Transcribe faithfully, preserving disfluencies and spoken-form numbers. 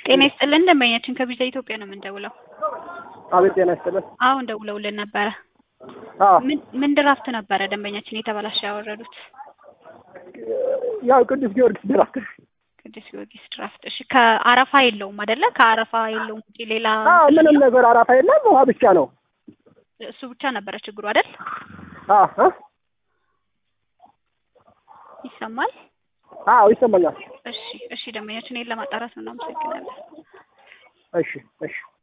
ጤና ይስጥልን ደንበኛችን ከቢዛ ኢትዮጵያ ነው የምንደውለው። አቤት ጤና ይስጥልን። አሁን ደውለውልን ነበረ። አዎ ምን ምን ድራፍት ነበረ ደንበኛችን የተበላሸ ያወረዱት? ያው ቅዱስ ጊዮርጊስ ድራፍት። ቅዱስ ጊዮርጊስ ድራፍት። እሺ ከአረፋ የለውም አይደለ? ከአረፋ የለውም ውጪ ሌላ? አዎ ምንም ነገር አረፋ የለም፣ ውሃ ብቻ ነው። እሱ ብቻ ነበረ ችግሩ አይደል? አዎ ይሰማል? አዎ ይሰማኛል። እሺ እሺ ደንበኛችን ይሄን ለማጣራት ነው እናመሰግናለን። እሺ እሺ